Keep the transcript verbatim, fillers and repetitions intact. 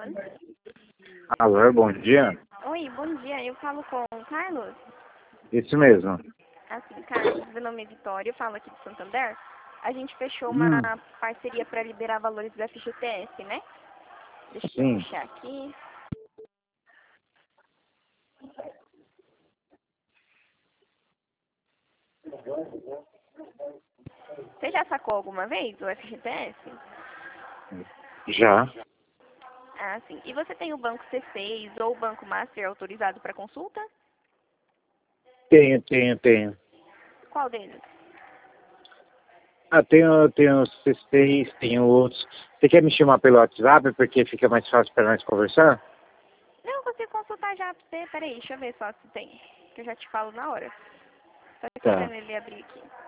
falando? Alô, bom dia. Oi, bom dia. Eu falo com o Carlos? Isso mesmo. Assim, Carlos, meu nome é Vitória, eu falo aqui de Santander. A gente fechou uma Hum, parceria para liberar valores do F G T S, né? Deixa eu sim. puxar aqui. Você já sacou alguma vez o F G T S? Já. Ah, sim. E você tem o Banco C seis ou o Banco Master autorizado para consulta? Tenho, tenho, tenho. Qual deles? Ah, tenho, tenho C seis, tenho outros. Você quer me chamar pelo WhatsApp porque fica mais fácil para nós conversar? Não, eu consigo consultar já pra você. Peraí, deixa eu ver só se tem. Que eu já te falo na hora. Só Tá. esperando ele abrir aqui.